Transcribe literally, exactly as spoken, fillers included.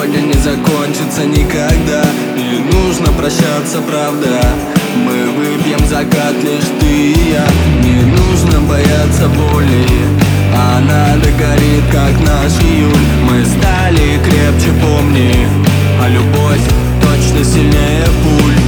сегодня не закончится никогда. Не нужно прощаться, правда. Мы выпьем закат, лишь ты и я. Не нужно бояться боли, она догорит, как наш июль. Мы стали крепче, помни, а любовь точно сильнее пуль.